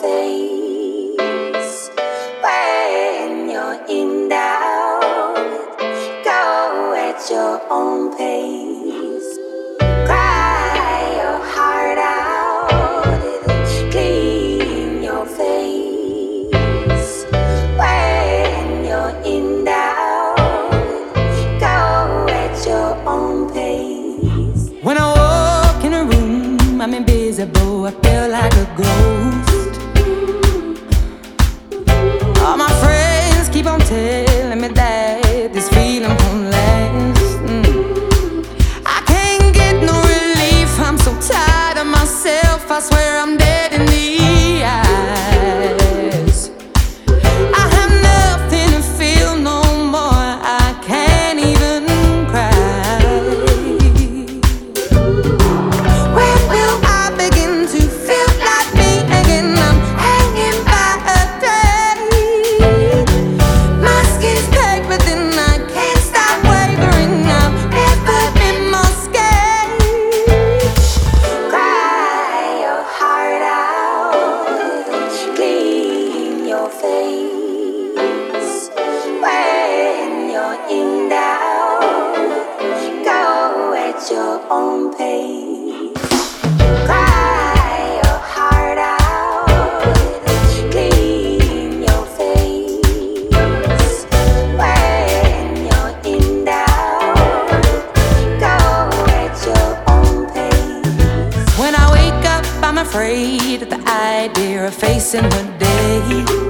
face. When you're in doubt, go at your own pace. Cry your heart out, it'll clean your face. When you're in doubt, go at your own pace. When I walk in a room, I'm invisible, I feel like a ghost. All my friends keep on telling me that this feeling won't last. I can't get no relief, I'm so tired of myself, I swear I'm dead in the eyes. I have nothing to feel no more, I can't even cry. When will I begin to feel like me again? I'm hanging by a thread. My skin's baked, but then I can't stop wavering. I've never been more scared. Cry your heart out, clean your face. When you're in doubt, go at your own pace. Cry your heart out, clean your face. When you're in doubt, go at your own pace. When I wake up, I'm afraid at the idea of facing the day.